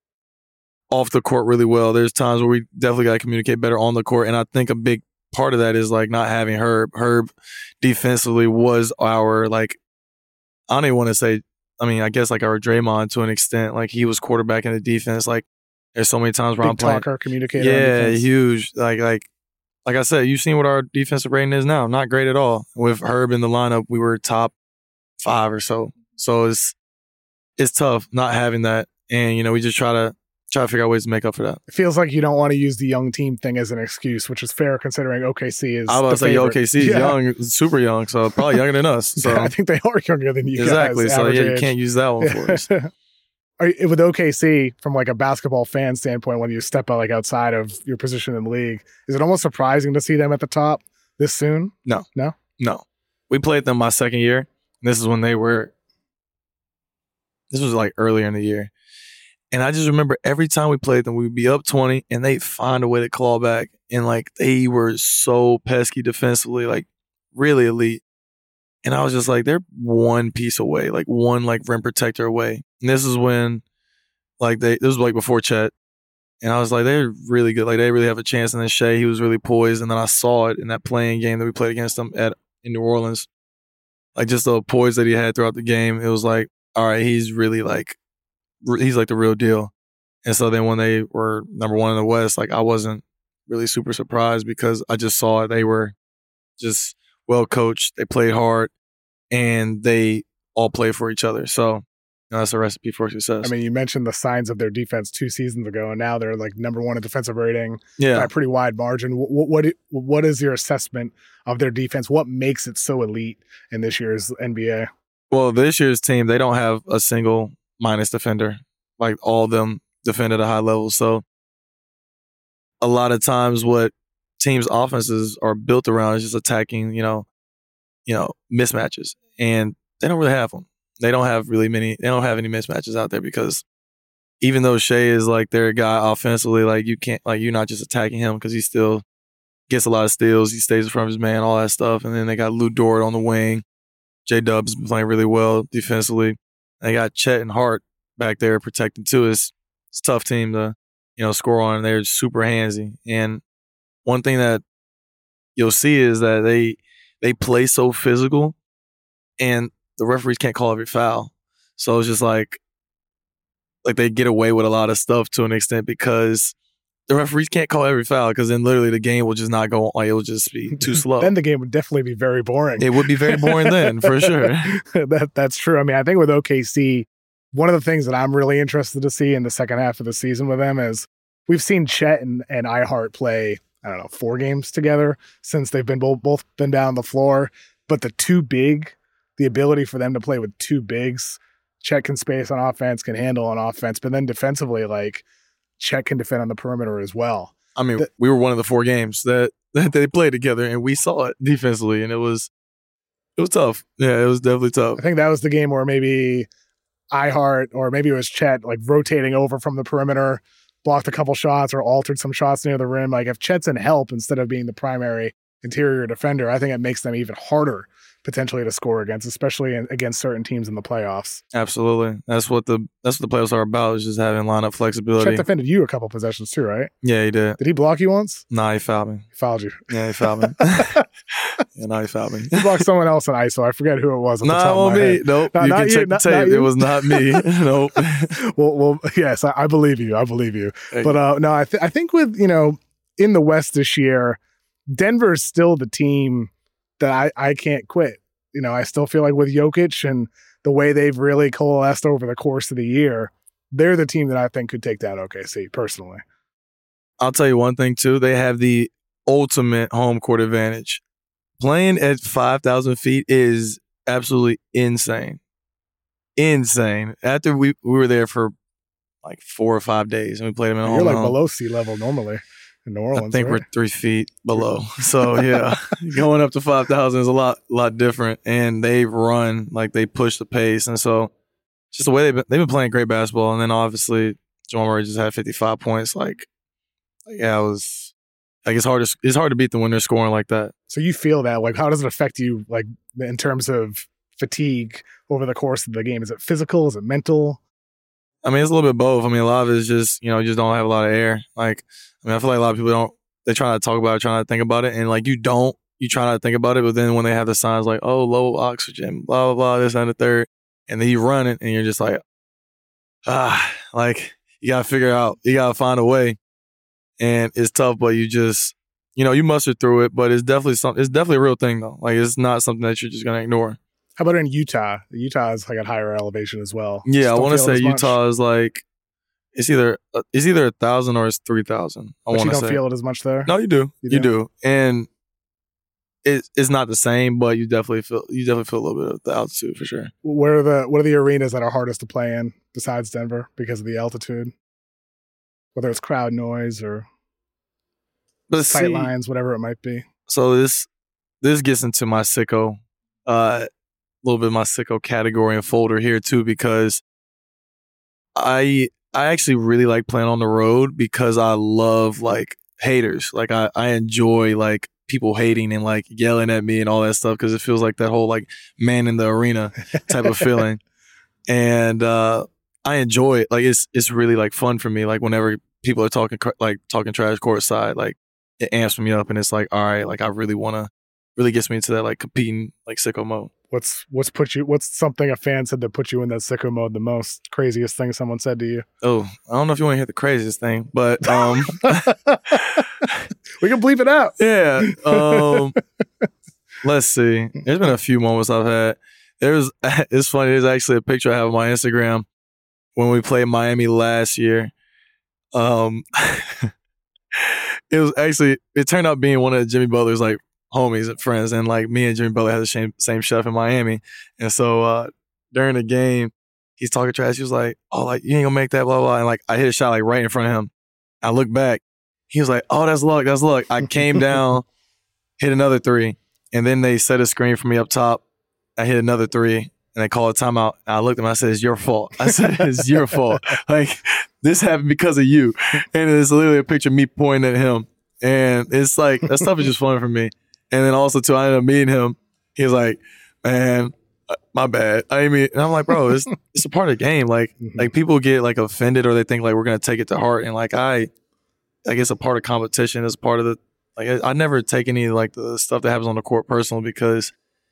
off the court really well. There's times where we definitely got to communicate better on the court. And I think a big part of that is like not having Herb. Herb defensively was our, like, I don't even want to say, I mean, I guess like our Draymond to an extent. Like, he was quarterback in the defense. Like, there's so many times where Big I'm playing. talker, communicator. Yeah, huge. Like, like, like I said, you've seen what our defensive rating is now. Not great at all. With Herb in the lineup, we were top five or so. So it's it's tough not having that. And, you know, we just try to try to figure out ways to make up for that. It feels like you don't want to use the young team thing as an excuse, which is fair considering O K C is I was about to say favorite. O K C is Yeah. young, super young, so probably younger than us. So I think they are younger than you exactly. guys. So average yeah, you age. can't use that one for us. Are you, with O K C, from like a basketball fan standpoint, when you step out like outside of your position in the league, is it almost surprising to see them at the top this soon? No, no, no. We played them my second year. This is when they were. This was like earlier in the year. And I just remember every time we played them, we'd be up twenty and they'd find a way to claw back. And like, they were so pesky defensively, like really elite. And I was just like, they're one piece away, like one like rim protector away. And this is when like they, this was like before Chet. And I was like, they're really good. Like, they really have a chance. And then Shea, he was really poised. And then I saw it in that playing game that we played against them at in New Orleans. Like, just the poise that he had throughout the game. It was like, all right, he's really like, he's like the real deal. And so then when they were number one in the West, like, I wasn't really super surprised because I just saw it. They were just well coached. They played hard and they all play for each other. So, you know, that's a recipe for success. I mean, you mentioned the signs of their defense two seasons ago, and now they're like number one in defensive rating yeah. by a pretty wide margin. What, what what is your assessment of their defense? What makes it so elite in this year's N B A? Well, this year's team, they don't have a single minus defender. Like, all of them defend at a high level. So a lot of times what teams' offenses are built around is just attacking, you know, you know, mismatches. And they don't really have them. They don't have really many, they don't have any mismatches out there because even though Shea is like their guy offensively, like, you can't, like, you're not just attacking him because he still gets a lot of steals. He stays in front of his man, all that stuff. And then they got Lou Dort on the wing. J-Dub's been playing really well defensively. They got Chet and Hart back there protecting too. It's, it's a tough team to, you know, score on. They're super handsy. And one thing that you'll see is that they they play so physical and the referees can't call every foul. So it's just like, like they get away with a lot of stuff to an extent because the referees can't call every foul because then literally the game will just not go on. Like, it will just be too slow. Then the game would definitely be very boring. It would be very boring then, for sure. that That's true. I mean, I think with O K C, one of the things that I'm really interested to see in the second half of the season with them is we've seen Chet and, and iHeart play, I don't know, four games together since they've been both, both been down the floor. But the two big, the ability for them to play with two bigs, Chet can space on offense, can handle on offense, but then defensively, like, Chet can defend on the perimeter as well. I mean, the, we were one of the four games that, that they played together, and we saw it defensively, and it was it was tough. Yeah, it was definitely tough. I think that was the game where maybe iHeart or maybe it was Chet, like, rotating over from the perimeter, blocked a couple shots or altered some shots near the rim. Like, if Chet's in help instead of being the primary interior defender, I think it makes them even harder potentially to score against, especially in, against certain teams in the playoffs. Absolutely. That's what the that's what the playoffs are about, is just having lineup flexibility. Chet defended you a couple possessions too, right? Yeah, he did. Did he block you once? Nah, he fouled me. He fouled you. Yeah, he fouled me. yeah, nah, he fouled me. He blocked someone else in I S O. I forget who it was. Nah, it wasn't me. Nope. No, you not can you, check not, the tape. It was not me. Nope. well, well, yes, I, I believe you. I believe you. Hey. But uh, no, I, th- I think with, you know, in the West this year, Denver is still the team that I, I can't quit. You know, I still feel like with Jokic and the way they've really coalesced over the course of the year, they're the team that I think could take down O K C personally. I'll tell you one thing too. They have the ultimate home court advantage. Playing at five thousand feet is absolutely insane. Insane. After we, we were there for like four or five days, and we played them at home. You're like home. below sea level normally in New Orleans. I think right? we're three feet below. So yeah, going up to five thousand is a lot, lot different. And they run like they push the pace, and so just the way they've been, they've been playing great basketball. And then obviously Jamal Murray just had fifty-five points. Like, yeah, it was like it's hard to it's hard to beat them when they're scoring like that. So you feel that? Like, how does it affect you? Like in terms of fatigue over the course of the game, is it physical? Is it mental? I mean, it's a little bit both. I mean, a lot of it is just, you know, you just don't have a lot of air. Like, I mean, I feel like a lot of people don't, they try to talk about it, trying to think about it. And like, you don't, you try not to think about it. But then when they have the signs like, oh, low oxygen, blah, blah, blah, this and the third, and then you run it and you're just like, ah, like, you got to figure out, you got to find a way. And it's tough, but you just, you know, you muster through it. But it's definitely something, it's definitely a real thing though. Like, it's not something that you're just going to ignore. How about in Utah? Utah is like at higher elevation as well. Yeah, Just I don't want to feel say it as much. Utah is like it's either uh, it's either a thousand or it's three thousand. I But want you to don't say. feel it as much there? No, you do. You You do? do, and it, it's not the same, but you definitely feel you definitely feel a little bit of the altitude for sure. Where are the what are the arenas that are hardest to play in besides Denver because of the altitude? Whether it's crowd noise or But sight see, lines, whatever it might be. so this this gets into my sicko, uh, a little bit of my sicko category and folder here too, because I I actually really like playing on the road because I love like haters. Like I, I enjoy like people hating and like yelling at me and all that stuff because it feels like that whole like man in the arena type of feeling. And uh, I enjoy it. Like it's it's really like fun for me. Like whenever people are talking cr- like talking trash courtside, like it amps me up and it's like, all right, like I really want to, really gets me into that like competing like sicko mode. What's what's put you? What's something a fan said that put you in that sicko mode the most? Craziest thing someone said to you? Oh, I don't know if you want to hear the craziest thing, but um, We can bleep it out. yeah. Um, let's see. There's been a few moments I've had. There's, it's funny. There's actually a picture I have on my Instagram when we played Miami last year. Um, it was actually, it turned out being one of Jimmy Butler's like homies and friends, and like me and Jimmy Butler had the same same chef in Miami, and so uh, during the game, he's talking trash. He was like, "Oh, like you ain't gonna make that, blah blah." And like I hit a shot like right in front of him. I look back. He was like, "Oh, that's luck. That's luck." I came down, hit another three, and then they set a screen for me up top. I hit another three, and they called a timeout. And I looked at him. I said, "It's your fault." I said, "It's your fault. Like this happened because of you." And it's literally a picture of me pointing at him, and it's like that stuff is just fun for me. And then also too, I ended up meeting him. He was like, "Man, my bad. I didn't mean," and I'm like, "Bro, it's it's a part of the game. Like, Mm-hmm. like people get like offended or they think like we're gonna take it to heart. And like I, like it's a part of competition. It's part of the like I, I never take any like the stuff that happens on the court personal because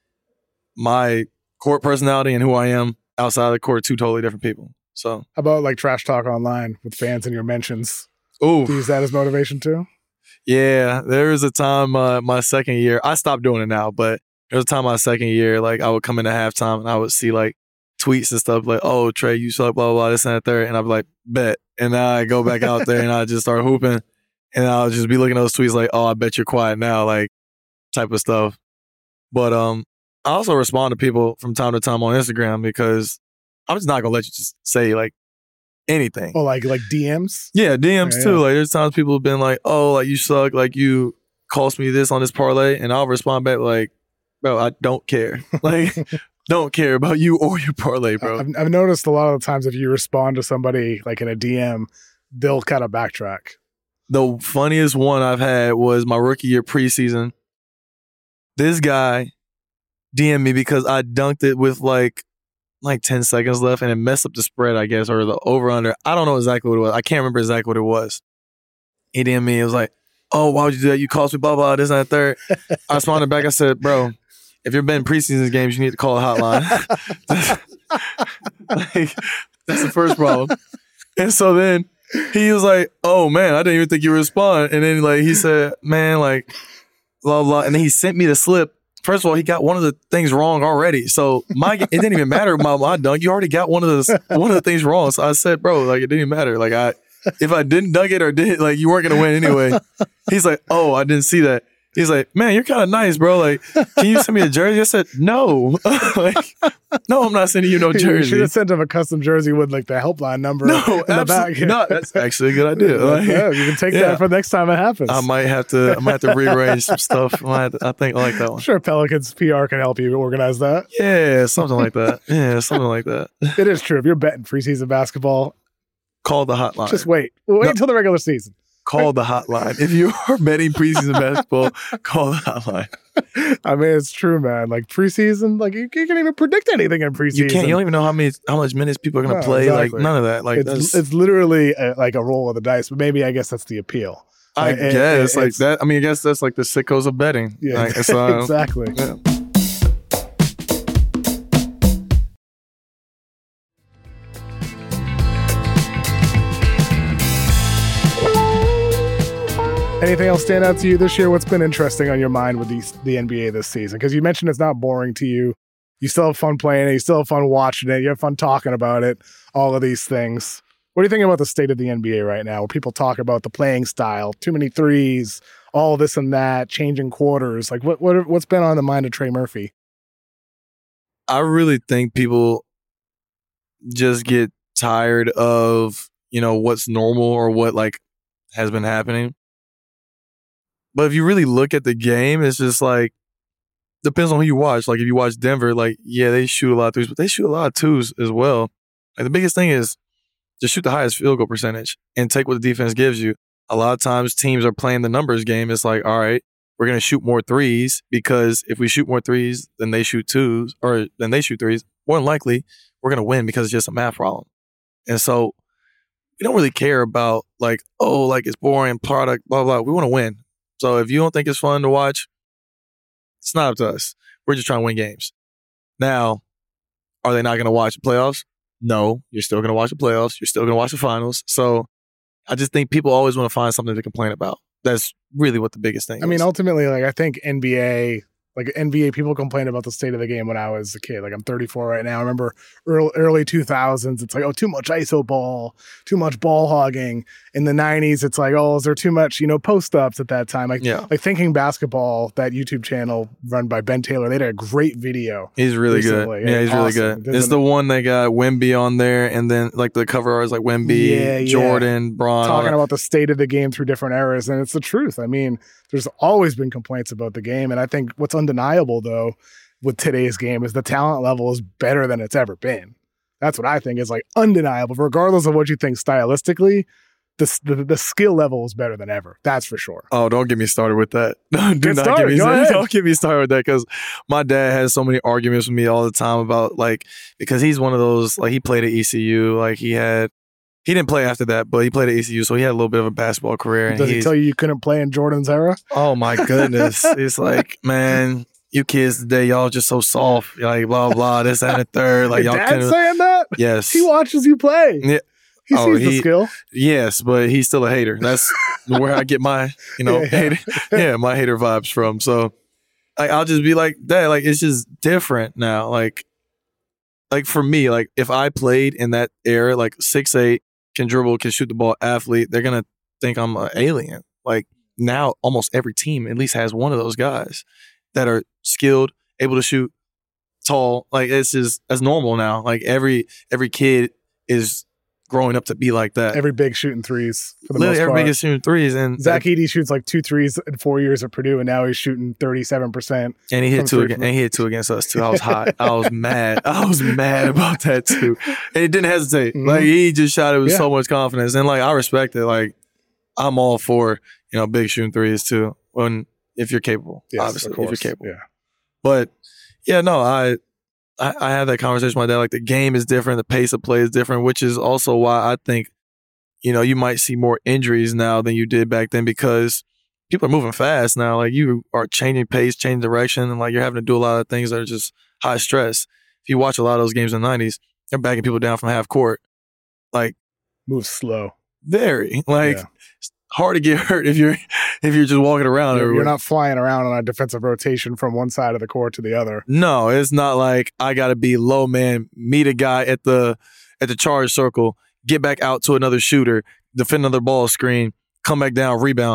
my court personality and who I am outside of the court are two totally different people. So How about like trash talk online with fans in your mentions? ooh, Do you use that as motivation too? yeah, there was a time uh, my second year. I stopped doing it now, but there was a time my second year, like I would come into halftime and I would see like tweets and stuff like, "Oh, Trey, you suck, blah, blah, blah, this and that, third." And I'd be like, "Bet." And then I go back out there and I just start hooping. And I'll just be looking at those tweets like, "Oh, I bet you're quiet now," like type of stuff. But um, I also respond to people from time to time on Instagram because I'm just not going to let you just say like anything. Oh, like like D Ms? Yeah, D Ms Yeah, too. yeah. Like there's times people have been like, "Oh, like you suck, like you cost me this on this parlay," and I'll respond back like, "Bro, I don't care. Like, don't care about you or your parlay, bro." I've, I've noticed a lot of the times if you respond to somebody like in a D M, they'll kind of backtrack. The funniest one I've had was my rookie year preseason. This guy D M'd me because I dunked it with like like ten seconds left and it messed up the spread, I guess, or the over under. I don't know exactly what it was. I can't remember exactly what it was. He D M'd me. It was like, "Oh, why would you do that? You cost me blah, blah, this and that third." I responded back. I said, "Bro, if you've been preseason games, you need to call a hotline." Like, that's the first problem. And so then he was like, "Oh man, I didn't even think you would respond." And then like he said, "Man, like blah blah." And then he sent me the slip. First of all, he got one of the things wrong already. So my it didn't even matter my my dunk. You already got one of the one of the things wrong. So I said, "Bro, like it didn't even matter. Like I if I didn't dunk it or did like you weren't gonna win anyway." He's like, "Oh, I didn't see that." He's like, man, you're kind of nice, bro. Like, can you send me a jersey? I said, no. Like, no, I'm not sending you no jersey. You should have sent him a custom jersey with like the helpline number no, in the back. No, that's actually a good idea. Like, yeah, you can take yeah. that for the next time it happens. I might have to I might have to rearrange some stuff. I, might to, I think I like that one. I'm sure Pelicans P R can help you organize that. Yeah, something like that. Yeah, something like that. It is true. If you're betting preseason basketball, call the hotline. Just wait. Wait no. until the regular season. Call the hotline. If you are betting preseason basketball, call the hotline. I mean, it's true, man. Like preseason, like you, you can't even predict anything in preseason. You can't. You don't even know how many, how much minutes people are going to no, play. Exactly. Like none of that. Like it's, that's, it's literally a, like a roll of the dice. But maybe I guess that's the appeal. I like, guess it, it, like that. I mean, I guess that's like the sickos of betting. Yeah, like, so, exactly. Yeah. Anything else stand out to you this year? What's been interesting on your mind with the, the N B A this season? Because you mentioned it's not boring to you. You still have fun playing it. You still have fun watching it. You have fun talking about it. All of these things. What do you think about the state of the N B A right now, where people talk about the playing style, too many threes, all this and that, changing quarters? Like, what what what's been on the mind of Trey Murphy? I really think people just get tired of, you know, what's normal or what like has been happening. But if you really look at the game, it's just like, depends on who you watch. Like if you watch Denver, like, yeah, they shoot a lot of threes, but they shoot a lot of twos as well. Like the biggest thing is just shoot the highest field goal percentage and take what the defense gives you. A lot of times teams are playing the numbers game. It's like, all right, we're going to shoot more threes because if we shoot more threes than they shoot twos or then they shoot threes, more than likely we're going to win because it's just a math problem. And so we don't really care about like, oh, like it's boring product, blah, blah. We want to win. So if you don't think it's fun to watch, it's not up to us. We're just trying to win games. Now, are they not going to watch the playoffs? No, you're still going to watch the playoffs. You're still going to watch the finals. So I just think people always want to find something to complain about. That's really what the biggest thing I is. mean, ultimately, like I think N B A, like N B A, people complain about the state of the game when I was a kid. Like I'm thirty-four right now. I remember early, early two thousands. It's like, oh, too much I S O ball, too much ball hogging. In the nineties, it's like, oh, is there too much, you know, post ups at that time? Like, yeah. like Thinking Basketball, that YouTube channel run by Ben Taylor, they did a great video. He's really recently. good. Yeah, he's awesome. really good. There's it's an, the one that got Wemby on there, and then like the cover art is like Wemby, yeah, yeah. Jordan, Bron. Talking about the state of the game through different eras, and it's the truth. I mean, there's always been complaints about the game, and I think what's undeniable though with today's game is the talent level is better than it's ever been. That's what I think is like undeniable, regardless of what you think stylistically. The, the the skill level is better than ever. That's for sure. Oh, don't get me started with that. Do get not started. get me Go started. ahead. Don't get me started with that because my dad has so many arguments with me all the time about like because he's one of those like he played at E C U, like he had he didn't play after that, but he played at E C U, so he had a little bit of a basketball career. And Does he tell you you couldn't play in Jordan's era? Oh my goodness, it's like man. You kids today, y'all just so soft. You're like blah blah, this and the third. Like Your y'all dad's saying that? Yes. He watches you play. Yeah. He oh, sees he, the skill. Yes, but he's still a hater. That's where I get my, you know, yeah, yeah. hater, yeah, my hater vibes from. So like, I'll just be like, Dad, like it's just different now. Like, like for me, like if I played in that era, like six eight, can dribble, can shoot the ball, athlete, they're gonna think I'm an alien. Like now, almost every team at least has one of those guys that are skilled, able to shoot, tall. Like it's just that's normal now. Like every every kid is growing up to be like that. Every big shooting threes for the Literally most every part. big is shooting threes. And Zach Edey shoots like two threes in four years at Purdue, and now he's shooting thirty-seven percent. And he hit two against, and he hit two against us too. I was hot. I was mad. I was mad about that too. And he didn't hesitate. Mm-hmm. Like he just shot it with yeah. so much confidence. And like I respect it. Like I'm all for, you know, big shooting threes too. When if you're capable. Yes, obviously. If you're capable. Yeah. But yeah, no, I I, I had that conversation with my dad. Like the game is different, the pace of play is different, which is also why I think, you know, you might see more injuries now than you did back then because people are moving fast now. Like you are changing pace, changing direction, and like you're having to do a lot of things that are just high stress. If you watch a lot of those games in the nineties, they're backing people down from half court. Like move slow. Very. Like yeah. It's hard to get hurt if you're if you're just walking around. You're, everywhere. you're not flying around on a defensive rotation from one side of the court to the other. No, it's not like I gotta be low man, meet a guy at the at the charge circle, get back out to another shooter, defend another ball screen, come back down, rebound.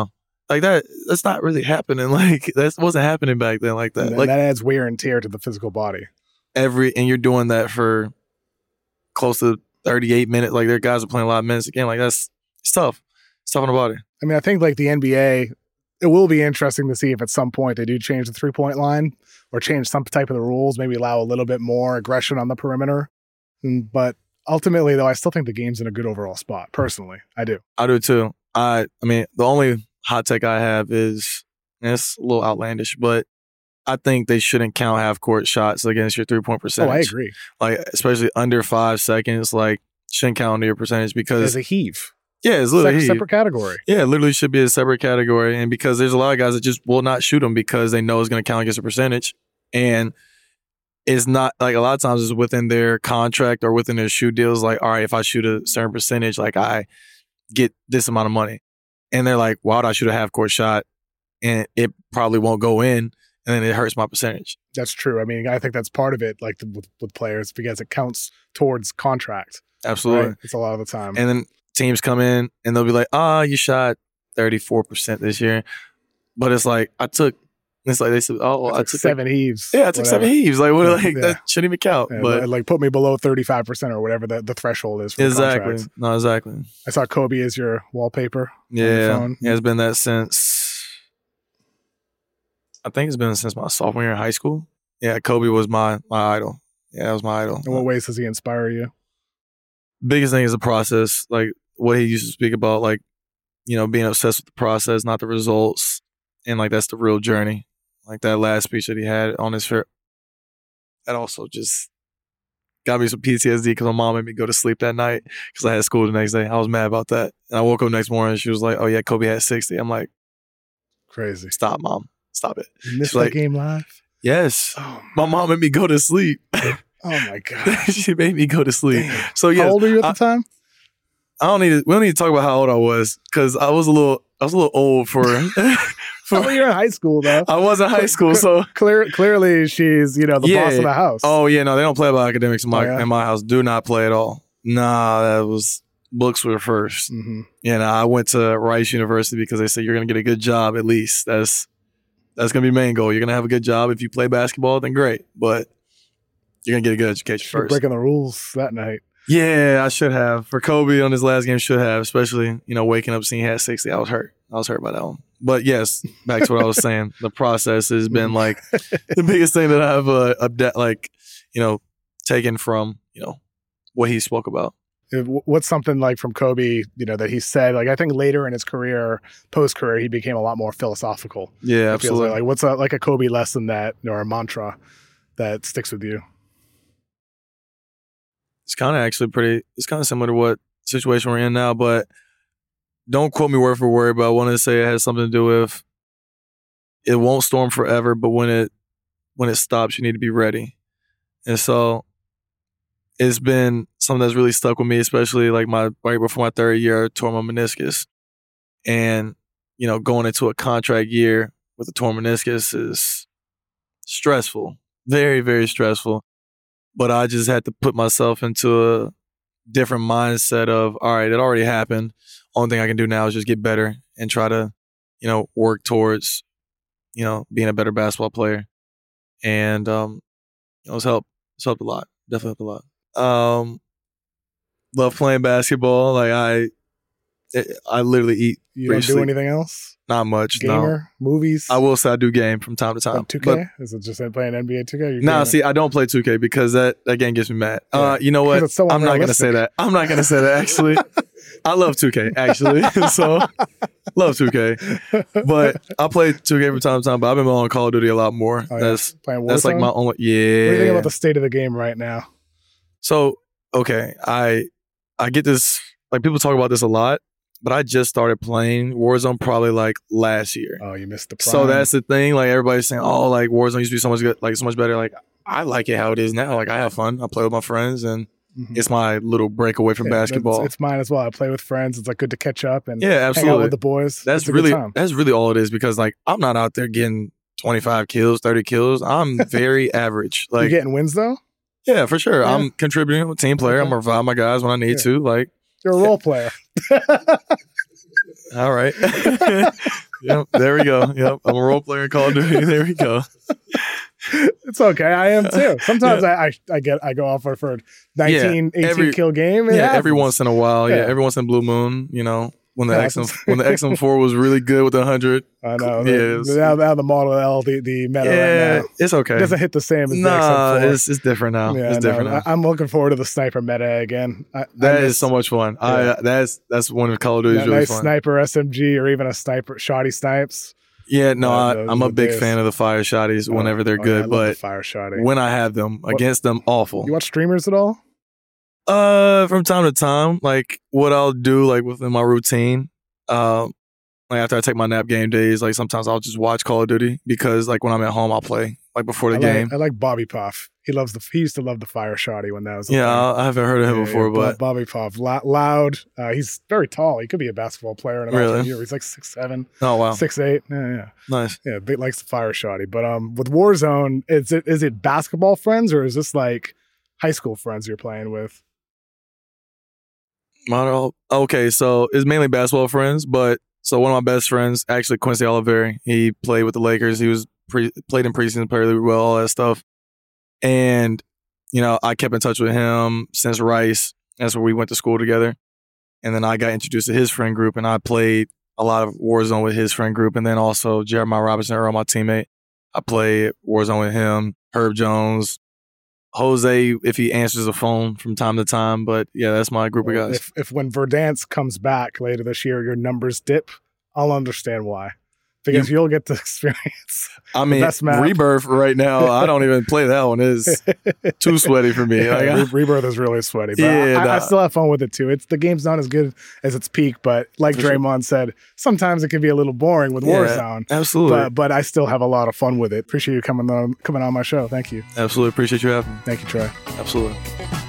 Like that, that's not really happening. Like that wasn't happening back then like that. And like that adds wear and tear to the physical body. Every, and you're doing that for close to thirty-eight minutes. Like their guys are playing a lot of minutes again. Like that's it's tough. It's tough on the body. I mean, I think like the N B A, it will be interesting to see if at some point they do change the three-point line or change some type of the rules, maybe allow a little bit more aggression on the perimeter. Mm, But ultimately, though, I still think the game's in a good overall spot. Personally, I do. I do too. I I mean, the only hot take I have is, and it's a little outlandish, but I think they shouldn't count half-court shots against your three-point percentage. Oh, I agree. Like, especially under five seconds, like, shouldn't count under your percentage because... As a heave. Yeah, it's literally Se- heave. separate category. Yeah, it literally should be a separate category. And because there's a lot of guys that just will not shoot them because they know it's going to count against a percentage. And it's not, like, a lot of times it's within their contract or within their shoe deals, like, all right, if I shoot a certain percentage, like, I get this amount of money. And they're like, why would I shoot a half-court shot? And it probably won't go in. And then it hurts my percentage. That's true. I mean, I think that's part of it, like the, with, with players, because it counts towards contract. Absolutely. Right? It's a lot of the time. And then teams come in and they'll be like, ah, oh, you shot thirty-four percent this year. But it's like, I took, it's like they said, oh, I took, I took seven like, heaves. Yeah, I took whatever. seven heaves. Like, what? Like, Yeah. that shouldn't even count. Yeah, but like, put me below thirty-five percent or whatever the, the threshold is for exactly. contracts. No, exactly. I saw Kobe as your wallpaper. Yeah. On your phone. Yeah, it's been that since, I think it's been since my sophomore year in high school. Yeah, Kobe was my my idol. Yeah, that was my idol. In what ways does he inspire you? Biggest thing is the process. Like what he used to speak about, like, you know, being obsessed with the process, not the results. And like that's the real journey. Like that last speech that he had on his fair, that also just got me some P T S D because my mom made me go to sleep that night because I had school the next day. I was mad about that. And I woke up next morning and she was like, oh yeah, Kobe had sixty. I'm like, Crazy. stop, mom. Stop it. You missed She's that like, game live? yes. Oh, My mom made me go to sleep. oh my God. She made me go to sleep. Damn. So yeah, How old were you at I, the time? I don't need to, we don't need to talk about how old I was because I was a little I was a little old for for Oh, you're in high school though. I was in high school, so Clear, clearly she's, you know, the Yeah. boss of the house. oh yeah, no, they don't play about academics in my Oh, yeah? in my house. Do not play at all. Nah, that was books were first. Mm-hmm. You know, I went to Rice University because they said you're gonna get a good job at least. That's that's gonna be the main goal. You're gonna have a good job. If you play basketball, then great. But you're gonna get a good education You're first. breaking the rules that night. Yeah, I should have. For Kobe on his last game, should have. Especially, you know, waking up seeing he had sixty. I was hurt. I was hurt by that one. But yes, back to what I was saying. The process has been like the biggest thing that I've uh, abde- like, you know, taken from, you know, what he spoke about. If- What's something like from Kobe, you know, that he said, like, I think later in his career, post-career, he became a lot more philosophical. Yeah, It feels absolutely. Like, like what's a, like a Kobe lesson that, or a mantra that sticks with you? It's kind of actually pretty, it's kind of similar to what situation we're in now, but don't quote me word for word, but I want to say it has something to do with it won't storm forever, but when it when it stops, you need to be ready. And so it's been something that's really stuck with me, especially like my right before my third year, I tore my meniscus. And, you know, going into a contract year with a torn meniscus is stressful, very, very stressful. But I just had to put myself into a different mindset of, all right, it already happened. Only thing I can do now is just get better and try to, you know, work towards, you know, being a better basketball player. And um, you know, it's helped. It's helped a lot. Definitely helped a lot. Um, love playing basketball. Like I, it, I literally eat. You don't do Briefly. anything else? Not much. Gamer? Movies? No, I will say I do game from time to time. Like two K? But Is it just like playing N B A two K? You're nah, gaming? see, I don't play two K because that, that game gets me mad. Yeah. Uh, you know what? Because it's so I'm not gonna say unrealistic. that. I'm not gonna say that. Actually, I love two K. Actually, so love two K. But I play two K from time to time. But I've been on Call of Duty a lot more. Oh, yeah. That's Playing Warzone? that's like my only. Yeah. What do you think about the state of the game right now? So okay, I I get this. Like people talk about this a lot, but I just started playing Warzone probably like last year. Oh, you missed the prime. So that's the thing. Like everybody's saying, oh, like Warzone used to be so much good, like so much better. Like I like it how it is now. Like I have fun. I play with my friends, and Mhm. it's my little breakaway from Yeah, that's- basketball. It's mine as well. I play with friends. It's like good to catch up and yeah, hang out absolutely. with the boys. That's It's a good really time. that's really all it is because like I'm not out there getting twenty-five kills, thirty kills. I'm very average. You Like getting wins though? yeah, for sure. Yeah. I'm contributing. I'm a team player. Okay. I'm gonna revive my guys when I need Yeah. to. Like You're a role player. all right. Yep. There we go. Yep. I'm a role player in Call of Duty. There we go. It's okay. I am too. Sometimes yeah. I, I I get I go off for a nineteen, yeah, every, eighteen kill game. It yeah, happens. every once in a while. Yeah. yeah, every once in a blue moon. You know, when the X M when the X M four was really good with the hundred. I know. Yeah, was, now, now the Model L, the the meta yeah, right now. It's okay. It doesn't hit the same as nah, the X M four. It's it's different now. Yeah, it's no, different now. I, I'm looking forward to the sniper meta again. I, that I miss, is so much fun. Yeah. I that's that's one of Call of Duty's really nice fun. Sniper S M G or even a sniper shoddy snipes. Yeah, no, uh, I, I'm a big days. fan of the fire shotties whenever they're oh, good, yeah, but fire shotty. when I have them what, against them, awful. You watch streamers at all? Uh, from time to time, like what I'll do, like within my routine, uh, like after I take my nap game days, like sometimes I'll just watch Call of Duty because like when I'm at home, I'll play like before the I game. Like, I like Bobby Puff. He loves the. He used to love the fire shotty when that was. Yeah, I, I haven't heard of him yeah, before, yeah, but Bobby Puff, loud. Uh, he's very tall. He could be a basketball player in an really? year. He's like six seven. Oh wow, six eight. Yeah, yeah. Nice. Yeah, big likes the fire shotty. But um, with Warzone, is it is it basketball friends or is this like high school friends you're playing with? Model. Okay, so it's mainly basketball friends, but so one of my best friends, actually Quincy Oliveri, he played with the Lakers. He was pre- played in preseason, played really well, all that stuff. And, you know, I kept in touch with him since Rice. That's where we went to school together. And then I got introduced to his friend group, and I played a lot of Warzone with his friend group. And then also Jeremiah Robinson, Earl, my teammate, I played Warzone with him, Herb Jones, Jose, if he answers the phone from time to time. But yeah, that's my group well, of guys. If, if when Verdansk comes back later this year, your numbers dip, I'll understand why. Because you, you'll get to experience. I mean, Rebirth right now, I don't even play that one. It's too sweaty for me. Yeah, like, Re- Rebirth is really sweaty. But yeah, I, nah. I still have fun with it too. It's the game's not as good as its peak, but like for Draymond sure. said, sometimes it can be a little boring with yeah, Warzone. Absolutely. But, but I still have a lot of fun with it. Appreciate you coming on coming on my show. Thank you. Absolutely. Appreciate you having me. Thank you, Troy. Absolutely.